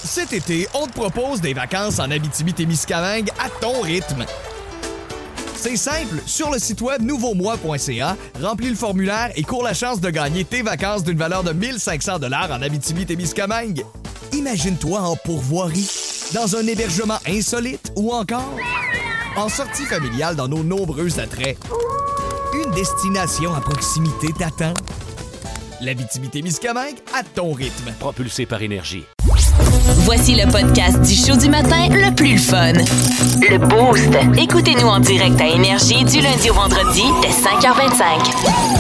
Cet été, on te propose des vacances en Abitibi-Témiscamingue à ton rythme. C'est simple, sur le site web nouveaumois.ca, remplis le formulaire et cours la chance de gagner tes vacances d'une valeur de 1 500 $ en Abitibi-Témiscamingue. Imagine-toi en pourvoirie, dans un hébergement insolite ou encore en sortie familiale dans nos nombreux attraits. Une destination à proximité t'attend. L'Abitibi-Témiscamingue à ton rythme. Propulsé par Énergie. Voici le podcast du show du matin le plus fun. Le Boost. Écoutez-nous en direct à Énergie du lundi au vendredi dès 5h25.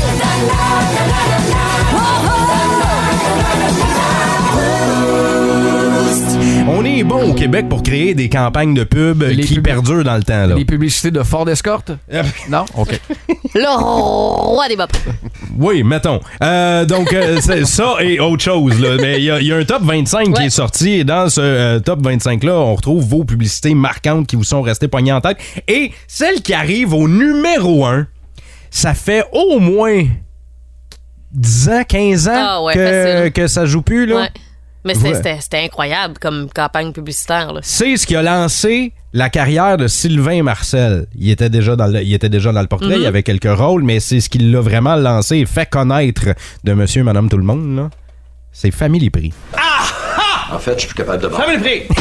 On est bon au Québec pour créer des campagnes de pub qui perdurent dans le temps. Là. Les publicités de Ford Escort? Non? OK. Le roi des bops. Oui, mettons. Donc, c'est ça et autre chose. Là. Mais il y a un top 25 qui est sorti. Et dans ce top 25-là, on retrouve vos publicités marquantes qui vous sont restées poignées en tête. Et celle qui arrive au numéro 1, ça fait au moins 10 ans, 15 ans que ça joue plus. Là. Ouais. Mais c'était incroyable comme campagne publicitaire. Là. C'est ce qui a lancé la carrière de Sylvain Marcel. Il était déjà dans le portrait, il y avait quelques rôles, mais c'est ce qui l'a vraiment lancé et fait connaître de Monsieur et Madame Tout le Monde. Là. C'est Family Prix. En fait, je suis plus capable de voir. Family Prix!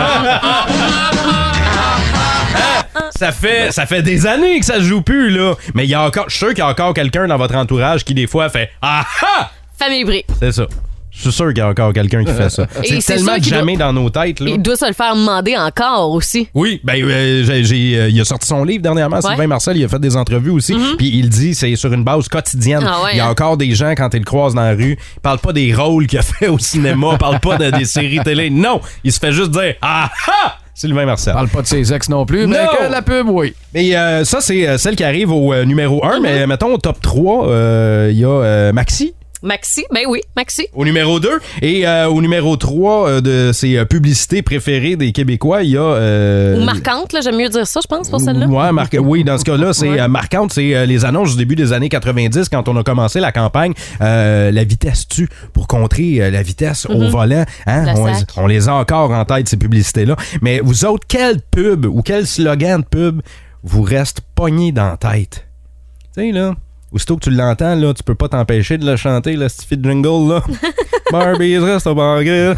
Ça fait des années que ça se joue plus, là. Mais je suis sûr qu'il y a encore quelqu'un dans votre entourage qui, des fois, fait « Ah ah! » Family Prix. C'est ça. Je suis sûr qu'il y a encore quelqu'un qui fait ça. C'est tellement jamais dans nos têtes. Là. Il doit se le faire demander encore aussi. Oui, ben il a sorti son livre dernièrement, Sylvain Marcel, il a fait des entrevues aussi, puis il dit c'est sur une base quotidienne. Il y a encore des gens, quand ils le croisent dans la rue, ils parlent pas des rôles qu'il a fait au cinéma, parlent pas des séries télé, non, il se fait juste dire « Ah ah! » Sylvain Marcel. Parle pas de ses ex non plus, mais que la pub, oui. Mais ça, c'est celle qui arrive au numéro 1, mais mettons au top 3, il y a Maxi. Maxi, ben oui, Maxi. Au numéro 2. Et au numéro 3 de ses publicités préférées des Québécois, il y a... Ou marquante, là, j'aime mieux dire ça, je pense, pour celle-là. Ouais, oui, dans ce cas-là, c'est marquante. C'est les annonces du début des années 90, quand on a commencé la campagne La vitesse tue, pour contrer la vitesse au volant. Hein? On les a encore en tête, ces publicités-là. Mais vous autres, quelle pub ou quel slogan de pub vous reste pogné dans la tête? Tu sais, là... Aussitôt que tu l'entends, là, tu peux pas t'empêcher de le chanter, là, ce petit jingle, là. Barbie's reste au banquet.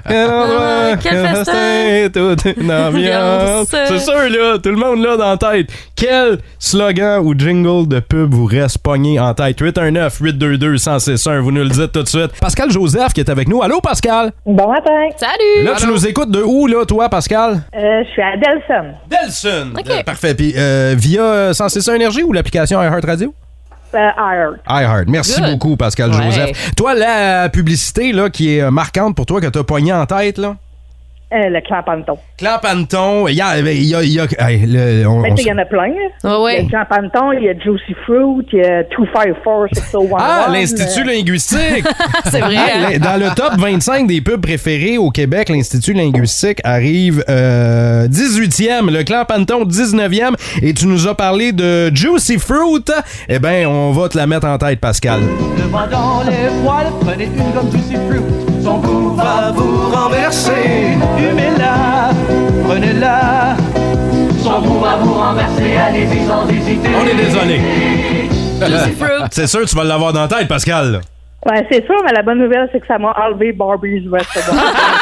Quel festin, toute une ambiance. C'est sûr, là, tout le monde là dans la tête. Quel slogan ou jingle de pub vous reste pogné en tête? 819-822-1061, vous nous le dites tout de suite. Pascal Joseph qui est avec nous. Allô, Pascal? Bon matin. Salut! Là, tu nous écoutes de où, là, toi, Pascal? Je suis à Delson. Delson! Okay. Parfait. Puis, via 106.1 Énergie ou l'application iHeartRadio? iHeart. Merci beaucoup, Pascal Joseph. Toi, la publicité là, qui est marquante pour toi, que tu as pogné en tête, là? Le Clampanton. Clampanton, il y a... Il y en a plein. Oh, il y a Clampanton, il y a Juicy Fruit, il y a 254 601. Ah, l'Institut linguistique! C'est vrai. Hein? Dans le top 25 des pubs préférés au Québec, l'Institut linguistique arrive 18e, le Clampanton 19e, et tu nous as parlé de Juicy Fruit. Eh bien, on va te la mettre en tête, Pascal. Le vent dans les poils, prenez une gomme Juicy Fruit. Son goût va vous renverser. Humez-la, prenez-la. Son goût va vous renverser. Allez-y sans hésiter. On est désolé. C'est sûr que tu vas l'avoir dans la tête, Pascal. Ouais, c'est sûr, mais la bonne nouvelle, c'est que ça m'a enlevé Barbie's restaurant.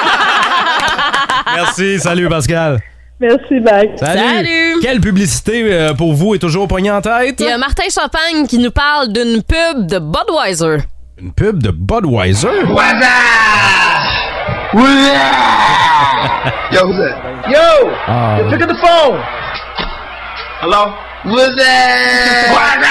Merci, salut Pascal. Merci, bye. Salut. Quelle publicité pour vous est toujours poignée en tête? Il y a Martin Champagne qui nous parle d'une pub de Budweiser. Une pub de Budweiser? Yo, who's that? Yo! Yo, pick up the phone! Hello? Who's that?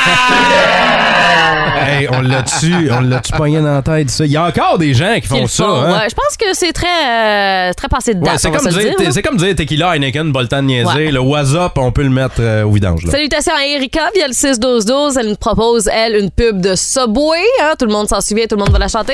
Hey, on l'a-tu pogné dans la tête, ça? Il y a encore des gens qui font ça, hein? Ouais, je pense que c'est très passé de date, c'est comme dire Tequila, Heineken, pas le temps de niaiser. Le What's Up, on peut le mettre au vidange. Là. Salutations à Erika via le 6-12-12. Elle nous propose, elle, une pub de Subway. Hein? Tout le monde s'en souvient, tout le monde va la chanter.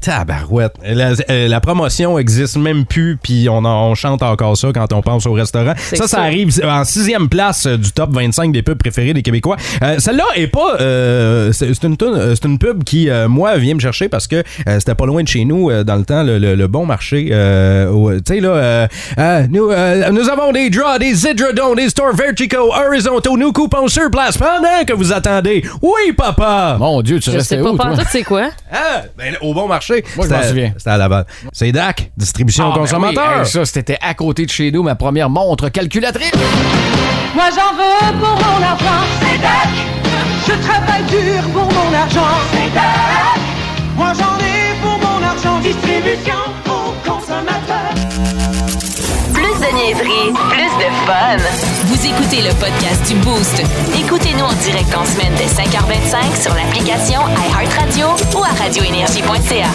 Tabarouette. La promotion existe même plus, puis on chante encore ça quand on pense au restaurant. Ça arrive en 6e place du top 25 des pubs préférées des Québécois. Celle-là est pas... c'est une pub qui, moi, vient me chercher parce que c'était pas loin de chez nous dans le temps, le bon marché. Tu sais, là, nous avons des draws, des hydrodons, des stores verticaux, horizontaux. Nous coupons sur place pendant que vous attendez. Oui, papa! Mon Dieu, tu restais où, toi? C'est quoi? Ben, au bon marché. Moi, je m'en souviens. C'était à Laval. C'est DAC, distribution consommateur. Ben oui. Ça, c'était à côté de chez nous, ma première montre calculatrice. Moi j'en veux pour mon argent, c'est DAC. Je travaille dur pour mon argent, c'est DAC. Moi j'en ai pour mon argent, distribution aux consommateurs. Plus de niaiserie, plus de fun. Vous écoutez le podcast du Boost. Écoutez-nous en direct en semaine dès 5h25 sur l'application iHeartRadio ou à radioénergie.ca.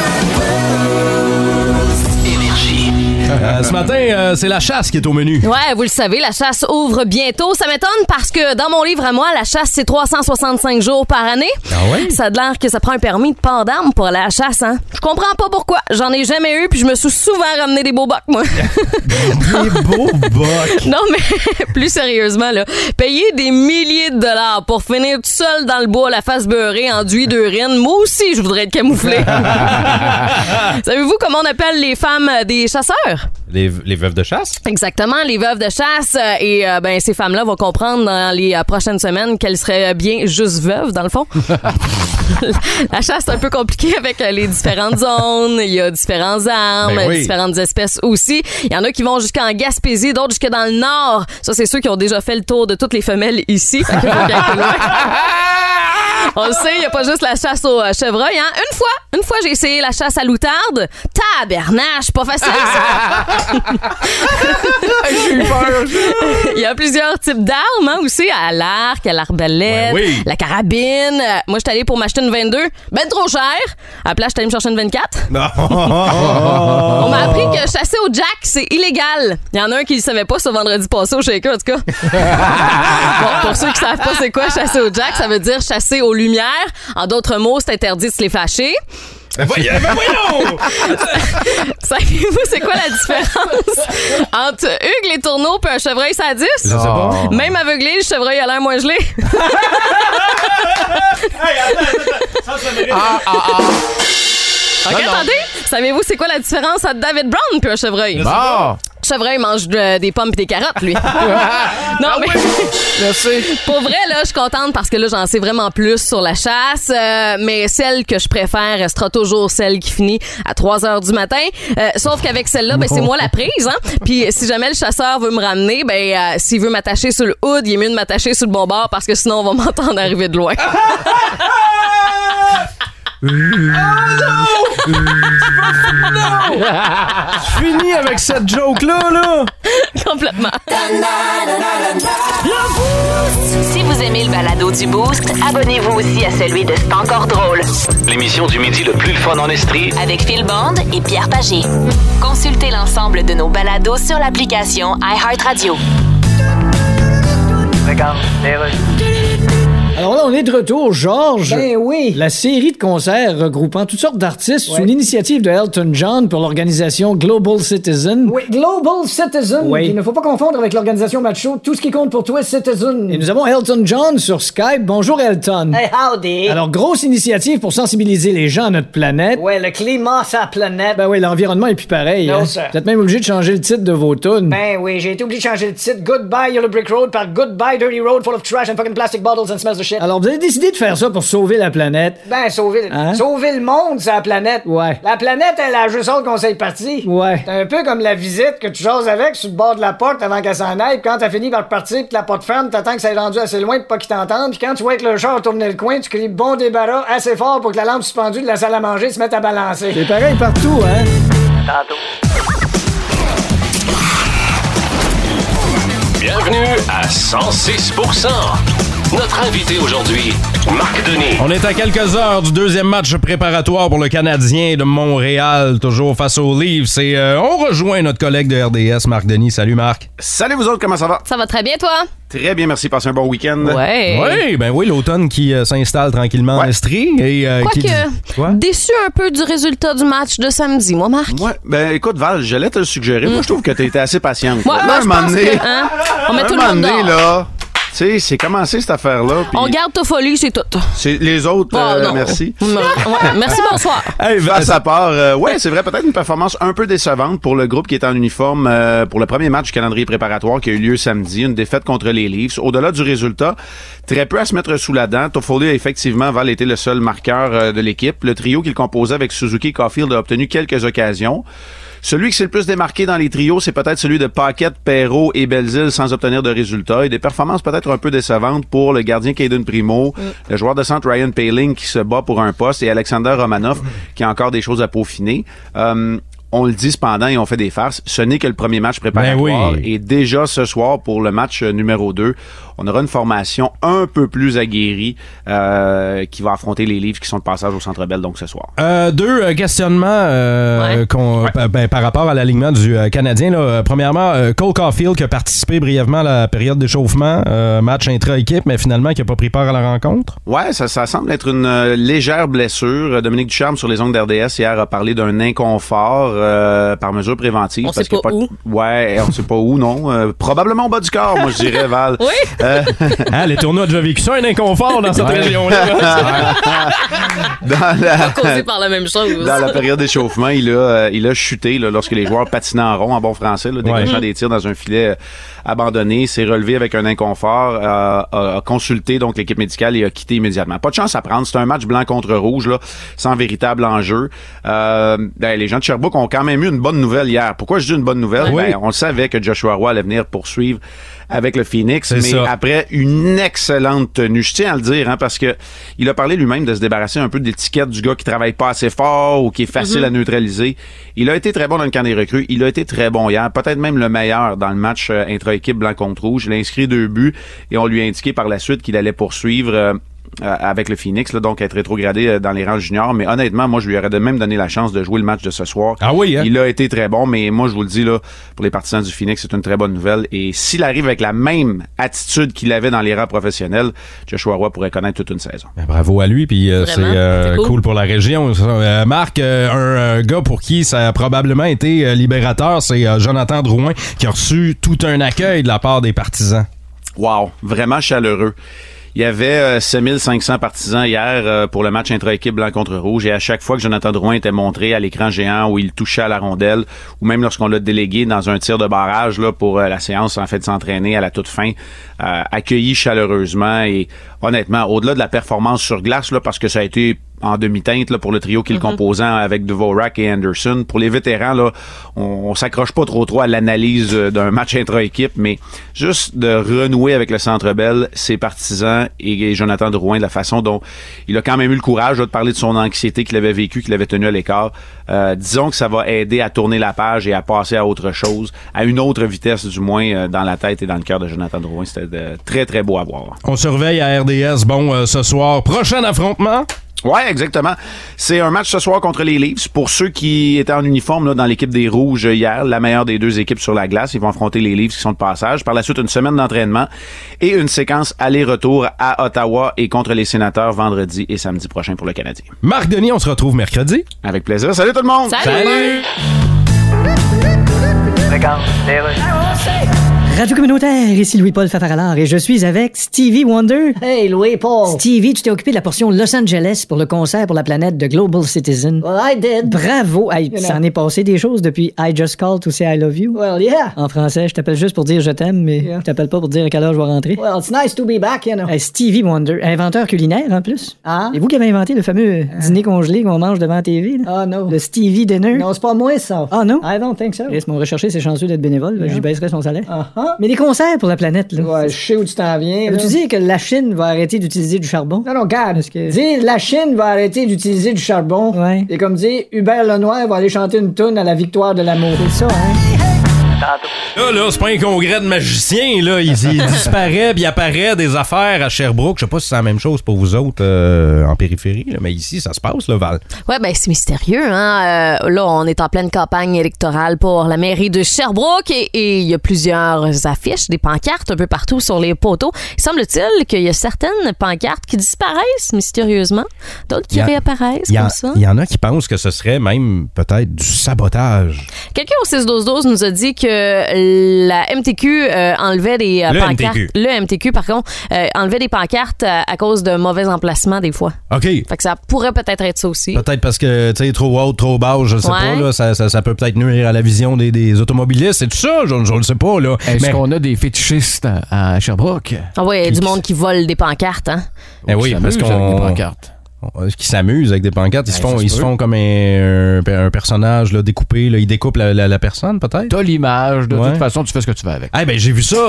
Énergie. Ce matin, c'est la chasse qui est au menu. Ouais, vous le savez, la chasse ouvre bientôt. Ça m'étonne parce que dans mon livre à moi, la chasse, c'est 365 jours par année. Ah ouais? Ça a l'air que ça prend un permis de port d'armes pour aller à la chasse, hein? Je comprends pas pourquoi. J'en ai jamais eu, puis je me suis souvent ramené des beaux bocs, moi. Des beaux bocs. Non, mais plus sérieusement, là, payer des milliers de dollars pour finir tout seul dans le bois, la face beurrée, enduit d'urine, moi aussi, je voudrais être camouflé. Savez-vous comment on appelle les femmes des chasseurs? Les veuves de chasse? Exactement, les veuves de chasse. Et ben ces femmes-là vont comprendre dans les prochaines semaines qu'elles seraient bien juste veuves, dans le fond. La chasse, c'est un peu compliqué avec les différentes zones. Il y a différentes armes, Ben oui. différentes espèces aussi. Il y en a qui vont jusqu'en Gaspésie, d'autres jusque dans le Nord. Ça, c'est ceux qui ont déjà fait le tour de toutes les femelles ici. Fait qu'il faut calculer. On le sait, il n'y a pas juste la chasse au chevreuil. Hein? Une fois, j'ai essayé la chasse à l'outarde. Tabernache, pas facile, ça. J'ai eu peur. Il y a plusieurs types d'armes hein, aussi. À l'arc, à l'arbalète, Ouais, oui. la carabine. Moi, j'étais allée pour m'acheter une 22. Ben trop cher. À la place, j'étais allée me chercher une 24. Non. On m'a appris que chasser au jack, c'est illégal. Il y en a un qui ne savait pas ce vendredi passé au Shaker, en tout cas. Bon, pour ceux qui savent pas c'est quoi chasser au jack, ça veut dire chasser aux lumières. En d'autres mots, c'est interdit de se les fâcher. Voyons! Savez-vous c'est quoi la différence entre Hugues les tourneaux et un chevreuil sur 10? Je sais pas. Même aveuglé, le chevreuil a l'air moins gelé. Ok, attendez. Savez-vous c'est quoi la différence entre David Brown et un chevreuil? Bon. Le chevreuil mange des pommes et des carottes, lui. Non, mais Merci. pour vrai, là, je suis contente parce que là, j'en sais vraiment plus sur la chasse. Mais celle que je préfère restera toujours celle qui finit à 3h du matin. Sauf qu'avec celle-là, ben, c'est moi la prise. Hein? Puis si jamais le chasseur veut me ramener, ben, s'il veut m'attacher sur le hood, il est mieux de m'attacher sur le bon bord parce que sinon, on va m'entendre arriver de loin. Je finis avec cette joke-là, là! Complètement. Si vous aimez le balado du Boost, abonnez-vous aussi à celui de C'est encore drôle. L'émission du midi le plus le fun en Estrie. Avec Phil Bond et Pierre Pagé. Consultez l'ensemble de nos balados sur l'application iHeartRadio. Alors là, on est de retour, Georges. Ben oui. La série de concerts regroupant toutes sortes d'artistes sous l'initiative de Elton John pour l'organisation Global Citizen. Oui, Global Citizen. Oui. Il ne faut pas confondre avec l'organisation Macho. Tout ce qui compte pour toi, Citizen. Et nous avons Elton John sur Skype. Bonjour, Elton. Hey, howdy. Alors, grosse initiative pour sensibiliser les gens à notre planète. Ouais, le climat, sa planète. Ben oui, l'environnement est plus pareil. Non, hein. sir. Vous êtes même obligé de changer le titre de vos tunes. Ben oui, j'ai été obligé de changer le titre Goodbye Yellow Brick Road par Goodbye Dirty Road full of trash and fucking plastic bottles and smells of shit. Alors, vous avez décidé de faire ça pour sauver la planète. Ben, sauver Hein? le monde, c'est la planète. Ouais. La planète, elle a juste hâte qu'on s'aille parti. Ouais. C'est un peu comme la visite que tu jases avec sur le bord de la porte avant qu'elle s'en aille. Puis quand t'as fini par partir pis que la porte ferme, t'attends que ça ait rendu assez loin pour pas qu'ils t'entendent. Puis quand tu vois que le char tourne le coin, tu cries bon débarras assez fort pour que la lampe suspendue de la salle à manger se mette à balancer. C'est pareil partout, hein? Bienvenue à 106%. Notre invité aujourd'hui, Marc Denis. On est à quelques heures du deuxième match préparatoire pour le Canadien de Montréal, toujours face aux Leafs. Et on rejoint notre collègue de RDS, Marc Denis. Salut Marc. Salut vous autres, comment ça va? Ça va très bien, toi? Très bien, merci. Passez un bon week-end. Ouais. Oui, l'automne qui s'installe tranquillement en Estrie. Quoique, déçu un peu du résultat du match de samedi, moi, Marc. Ouais, ben écoute, Val, j'allais te le suggérer. Moi, je trouve que t'as été assez patiente. Ouais, moi, je pense que, on met tout le monde dehors. Là, tu sais, c'est commencé cette affaire-là. On garde ta folie, c'est tout. C'est les autres, merci. Merci, bonsoir. Face à part, c'est vrai, peut-être une performance un peu décevante pour le groupe qui est en uniforme pour le premier match du calendrier préparatoire qui a eu lieu samedi, une défaite contre les Leafs. Au-delà du résultat, très peu à se mettre sous la dent. Toffoli a effectivement, Val, été le seul marqueur de l'équipe. Le trio qu'il composait avec Suzuki et Caulfield a obtenu quelques occasions. Celui qui s'est le plus démarqué dans les trios, c'est peut-être celui de Paquette, Perreault et Belzile sans obtenir de résultats et des performances peut-être un peu décevantes pour le gardien Caden Primo, le joueur de centre Ryan Poehling qui se bat pour un poste et Alexander Romanov qui a encore des choses à peaufiner. On le dit cependant et on fait des farces, ce n'est que le premier match préparatoire et déjà ce soir pour le match numéro 2, on aura une formation un peu plus aguerrie qui va affronter les Leafs qui sont de passage au Centre Bell donc ce soir. Deux questionnements par rapport à l'alignement du Canadien. Là. Premièrement, Cole Caulfield qui a participé brièvement à la période d'échauffement, match intra-équipe, mais finalement qui n'a pas pris part à la rencontre. Ouais, ça semble être une légère blessure. Dominique Ducharme sur les ongles d'RDS hier a parlé d'un inconfort par mesure préventive. On sait pas où. Ouais, on sait pas où, non. Probablement au bas du corps, moi je dirais, Val. Oui. Les tournois ont déjà vécu ça, un inconfort dans cette région-là. Pas causé par la même chose. Dans la période d'échauffement, il a chuté là, lorsque les joueurs patinaient en rond en bon français, là, déclenchant des tirs dans un filet abandonné, s'est relevé avec un inconfort, a consulté donc l'équipe médicale et a quitté immédiatement. Pas de chance à prendre, c'est un match blanc contre rouge là, sans véritable enjeu. Les gens de Sherbrooke ont quand même eu une bonne nouvelle hier. Pourquoi je dis une bonne nouvelle? On le savait que Joshua Roy allait venir poursuivre avec le Phoenix, après une excellente tenue. Je tiens à le dire, parce que il a parlé lui-même de se débarrasser un peu de l'étiquette du gars qui travaille pas assez fort ou qui est facile à neutraliser. Il a été très bon dans le camp des recrues. Il a été très bon hier, peut-être même le meilleur dans le match intra-équipe blanc contre rouge. Il a inscrit 2 buts et on lui a indiqué par la suite qu'il allait poursuivre avec le Phoenix, là, donc être rétrogradé dans les rangs juniors. Mais honnêtement, moi, je lui aurais même donné la chance de jouer le match de ce soir. Ah oui, hein? Il a été très bon, mais moi, je vous le dis, là, pour les partisans du Phoenix, c'est une très bonne nouvelle. Et s'il arrive avec la même attitude qu'il avait dans les rangs professionnels, Joshua Roy pourrait connaître toute une saison. Bravo à lui, puis c'est cool pour la région. Marc, un gars pour qui ça a probablement été libérateur, c'est Jonathan Drouin, qui a reçu tout un accueil de la part des partisans. Wow, vraiment chaleureux. Il y avait 7500 partisans hier pour le match intra-équipe blanc contre rouge et à chaque fois que Jonathan Drouin était montré à l'écran géant où il touchait à la rondelle ou même lorsqu'on l'a délégué dans un tir de barrage là pour la séance en fait de s'entraîner à la toute fin, accueilli chaleureusement et honnêtement au-delà de la performance sur glace là parce que ça a été en demi-teinte là, pour le trio qui le composant avec Dvorak et Anderson. Pour les vétérans, là, on s'accroche pas trop à l'analyse d'un match intra-équipe, mais juste de renouer avec le Centre Bell, ses partisans et Jonathan Drouin, de la façon dont il a quand même eu le courage là, de parler de son anxiété qu'il avait vécue, qu'il avait tenue à l'écart. Disons que ça va aider à tourner la page et à passer à autre chose, à une autre vitesse du moins dans la tête et dans le cœur de Jonathan Drouin. C'était très, très beau à voir. On surveille à RDS. Bon, ce soir, prochain affrontement. Ouais, exactement. C'est un match ce soir contre les Leafs. Pour ceux qui étaient en uniforme là, dans l'équipe des Rouges hier, la meilleure des deux équipes sur la glace, ils vont affronter les Leafs qui sont de passage. Par la suite, une semaine d'entraînement et une séquence aller-retour à Ottawa et contre les Sénateurs vendredi et samedi prochain pour le Canadien. Marc Denis, on se retrouve mercredi. Avec plaisir. Salut tout le monde! Salut! Radio communautaire, ici Louis-Paul Fafaralard et je suis avec Stevie Wonder. Hey, Louis-Paul. Stevie, tu t'es occupé de la portion Los Angeles pour le concert pour la planète de Global Citizen. Well, I did. Bravo. Hey, ça en est passé des choses depuis I Just Called to Say I Love You. Well, yeah. En français, je t'appelle juste pour dire je t'aime, mais je t'appelle pas pour dire à quelle heure je vais rentrer. Well, it's nice to be back, you know. Hey, Stevie Wonder, inventeur culinaire en plus. Ah? C'est vous qui avez inventé le fameux dîner congelé qu'on mange devant la TV. Ah, non. Le Stevie Dinner. Non, c'est pas moi, ça. Ah, non? I don't think so. Mon recherché, c'est chanceux d'être bénévole. J'y baisserai son salaire. Uh-huh. Mais les concerts pour la planète, là. Ouais, je sais où tu t'en viens. Veux-tu dire que la Chine va arrêter d'utiliser du charbon? Non, regarde. Parce que... Dire la Chine va arrêter d'utiliser du charbon. Ouais. C'est comme dire Hubert Lenoir va aller chanter une toune à la victoire de l'amour. C'est ça, hein? Là, c'est pas un congrès de magiciens, là. Il disparaît puis il apparaît des affaires à Sherbrooke. Je sais pas si c'est la même chose pour vous autres en périphérie, là, mais ici, ça se passe, là, Val. Ouais, ben c'est mystérieux, hein. Là, on est en pleine campagne électorale pour la mairie de Sherbrooke et il y a plusieurs affiches, des pancartes un peu partout sur les poteaux. Il semble-t-il qu'il y a certaines pancartes qui disparaissent mystérieusement, d'autres qui réapparaissent comme ça. Il y en a qui pensent que ce serait même peut-être du sabotage. Quelqu'un au 6-12-12 nous a dit que la MTQ enlevait des pancartes. Le MTQ, par contre, enlevait des pancartes à cause de mauvais emplacements des fois. OK. Fait que ça pourrait peut-être être ça aussi. Peut-être parce que, tu sais, trop haut, trop bas, je sais pas, là, ça peut peut-être nuire à la vision des automobilistes. C'est tout ça, je le sais pas, là. Est-ce qu'on a des fétichistes à Sherbrooke? Ah oui, du monde qui vole des pancartes, hein? Eh oui, parce qu'on... des pancartes. Qui s'amusent avec des pancartes. Ils se font comme un personnage là, découpé. Là, ils découpent la personne, peut-être. T'as l'image. De toute façon, tu fais ce que tu veux avec. Ah, ben, j'ai vu ça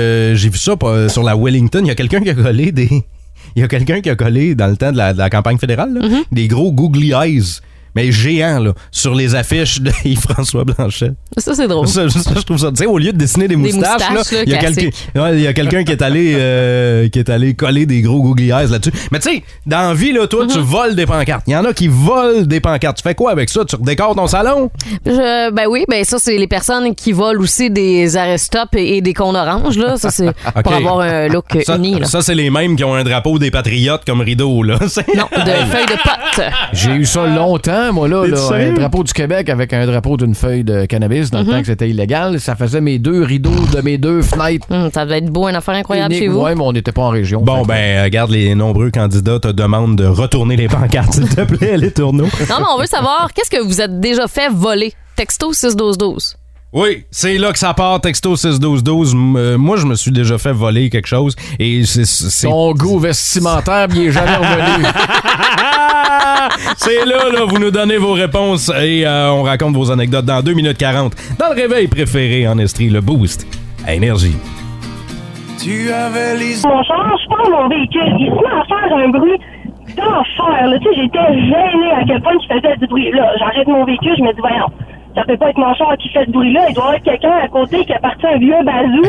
sur la Wellington. Il y a quelqu'un qui a collé Il y a quelqu'un qui a collé dans le temps de la campagne fédérale là, des gros googly eyes. Mais géant, là, sur les affiches de Yves-François Blanchet. Ça, c'est drôle. Ça, je trouve ça. Tu sais, au lieu de dessiner des moustaches là, il y a quelqu'un qui est allé coller des gros googly eyes là-dessus. Mais tu sais, dans la vie, là, toi, tu voles des pancartes. Il y en a qui volent des pancartes. Tu fais quoi avec ça? Tu redécores ton salon? Ben oui, ben ça, c'est les personnes qui volent aussi des arrêt-stop et des cônes oranges, là. Ça, c'est pour avoir un look uni, là. Ça, c'est les mêmes qui ont un drapeau des Patriotes comme rideau, là. Non, de feuilles de pote. J'ai eu ça longtemps. Moi, là, un drapeau du Québec avec un drapeau d'une feuille de cannabis dans le temps que c'était illégal. Ça faisait mes 2 rideaux de mes 2 fenêtres. Ça devait être beau, une affaire incroyable chez vous. Oui, mais on n'était pas en région. Bon, ben, regarde, les nombreux candidats te demandent de retourner les pancartes, s'il te plaît, les tourneaux. Non, mais on veut savoir, qu'est-ce que vous êtes déjà fait voler? Texto 6-12-12. Oui, c'est là que ça part, texto 6-12-12. Moi, je me suis déjà fait voler quelque chose et c'est... Ton goût vestimentaire, il est jamais revenu. C'est là, vous nous donnez vos réponses et on raconte vos anecdotes dans 2 minutes 40. Dans le réveil préféré en Estrie, le Boost à Énergie. Tu avais les... Mon char, je prends mon véhicule, il se met à faire un bruit d'enfer, là. Tu sais, j'étais gênée à quel point il faisait du bruit. Là, j'arrête mon véhicule, je me dis, voyons, ça peut pas être mon char qui fait ce bruit-là, il doit y avoir quelqu'un à côté qui a parti un vieux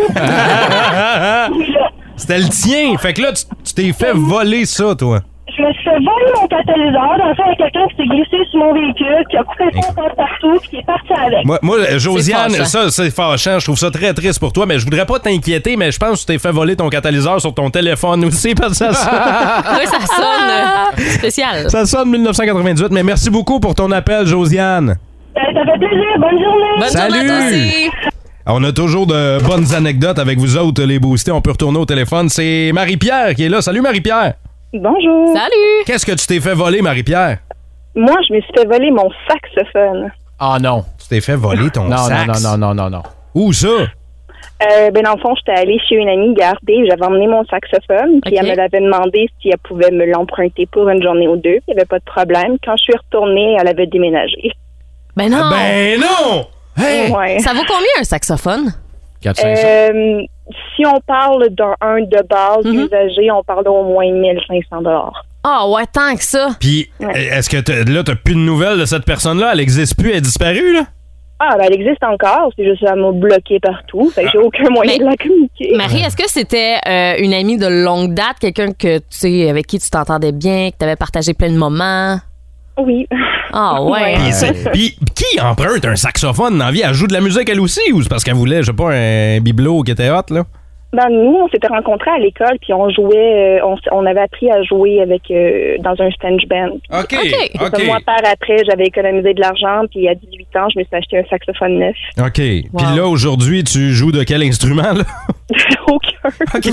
bazou. C'était le tien, fait que là, tu t'es fait voler ça, toi. Je me suis fait voler mon catalyseur. Dans le fond, il y a quelqu'un qui s'est glissé sur mon véhicule, qui a coupé son temps partout, puis qui est parti avec. Moi, Josiane, ça, c'est fâchant. Je trouve ça très triste pour toi, mais je voudrais pas t'inquiéter, mais je pense que tu t'es fait voler ton catalyseur sur ton téléphone aussi, parce que ça oui, ça sonne spécial. Ça sonne 1998, mais merci beaucoup pour ton appel, Josiane. Ça fait plaisir. Bonne journée. Bonne journée à toi aussi. On a toujours de bonnes anecdotes avec vous autres, les boostés. On peut retourner au téléphone. C'est Marie-Pierre qui est là. Salut, Marie-Pierre. Bonjour. Salut. Qu'est-ce que tu t'es fait voler, Marie-Pierre? Moi, je me suis fait voler mon saxophone. Ah non. Tu t'es fait voler ton sax? Non. Où ça? Dans le fond, j'étais allée chez une amie garder. J'avais emmené mon saxophone. Puis elle me l'avait demandé si elle pouvait me l'emprunter pour une journée ou deux. Il n'y avait pas de problème. Quand je suis retournée, elle avait déménagé. Ben non! Ben non! Hey. Ouais. Ça vaut combien un saxophone? 400-500. Si on parle d'un de base usagé, on parle d'au moins 1500 $. Ah ouais, tant que ça. Puis, est-ce que t'as plus de nouvelles de cette personne-là? Elle existe plus, elle est disparue, là? Ah, ben elle existe encore, c'est juste qu'elle m'a bloqué partout. Fait que j'ai aucun moyen de la communiquer. Marie, est-ce que c'était une amie de longue date, quelqu'un que tu sais avec qui tu t'entendais bien, que tu avais partagé plein de moments? Oui. Ah ouais. Puis qui emprunte un saxophone dans la vie? Elle joue de la musique elle aussi ou c'est parce qu'elle voulait, je sais pas, un bibelot qui était hot, là? Ben, nous, on s'était rencontrés à l'école, puis on jouait, on avait appris à jouer avec dans un stage band. OK. Moi, par après, j'avais économisé de l'argent, puis à 18 ans, je me suis acheté un saxophone neuf. OK. Puis là, aujourd'hui, tu joues de quel instrument, là? Aucun. OK.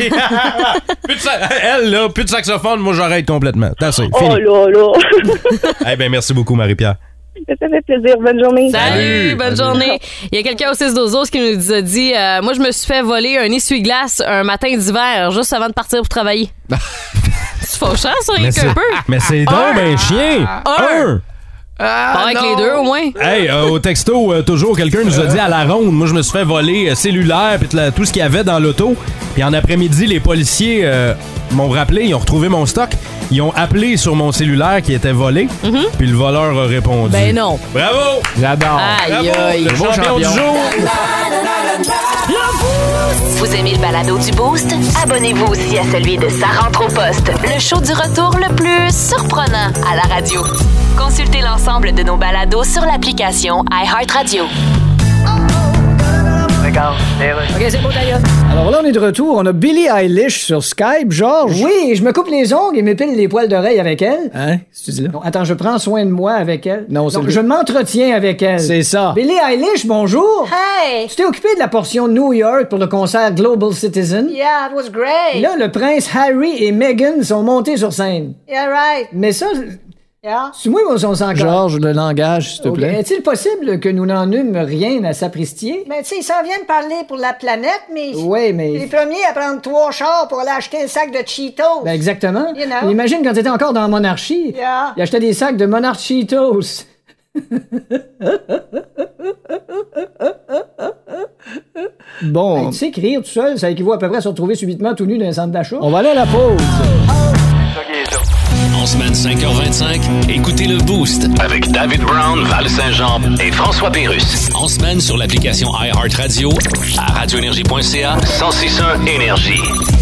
Elle, là, plus de saxophone, moi, j'arrête complètement. C'est fini. Oh là. Eh bien, merci beaucoup, Marie-Pierre. Ça fait plaisir. Bonne journée. Salut, bonne journée. Il y a quelqu'un au 6-12-12 qui nous a dit moi, je me suis fait voler un essuie-glace un matin d'hiver juste avant de partir pour travailler. C'est fauchant, ça, rien qu'un peu. Mais c'est donc ben chien. Pas avec les deux, au moins. Hey, au texto, toujours, quelqu'un nous a dit à la ronde, moi, je me suis fait voler cellulaire puis tout ce qu'il y avait dans l'auto. Puis en après-midi, les policiers m'ont rappelé, ils ont retrouvé mon stock. Ils ont appelé sur mon cellulaire qui était volé. Puis le voleur a répondu. Ben non. Bravo! J'adore. Aïe, aïe. Le champion du jour! Vous aimez le balado du Boost? Abonnez-vous aussi à celui de Sa rentre au poste, le show du retour le plus surprenant à la radio. Consultez l'ensemble de nos balados sur l'application iHeartRadio. OK, c'est beau, d'ailleurs. Alors là, on est de retour. On a Billie Eilish sur Skype. Georges? Oui, je me coupe les ongles et m'épile les poils d'oreille avec elle. Hein? Qu'est-ce que tu dis là? Non, attends, je prends soin de moi avec elle. Non, c'est je m'entretiens avec elle. C'est ça. Billie Eilish, bonjour. Hey! Tu t'es occupé de la portion New York pour le concert Global Citizen. Yeah, it was great. Là, le prince Harry et Meghan sont montés sur scène. Yeah, right. Mais ça, Yeah. c'est moi ou on s'en Georges, le langage, s'il te plaît. Est-il possible que nous n'en eûmes rien à s'apristier? Mais tu sais, ils s'en viennent parler pour la planète, mais... Oui, mais... Les premiers à prendre 3 chars pour aller acheter un sac de Cheetos. Ben exactement. You know. Imagine quand t'étais encore dans la monarchie. Yeah. Il achetait des sacs de Monarch Cheetos. Bon, Ben, tu sais qu'rire tout seul, ça équivaut à peu près à se retrouver subitement tout nu dans un centre d'achat. on va aller à la pause. En semaine 5h25, écoutez le Boost avec David Brown, Val Saint-Jean et François Pérusse. En semaine sur l'application iHeartRadio, à radioénergie.ca, 106.1 Énergie.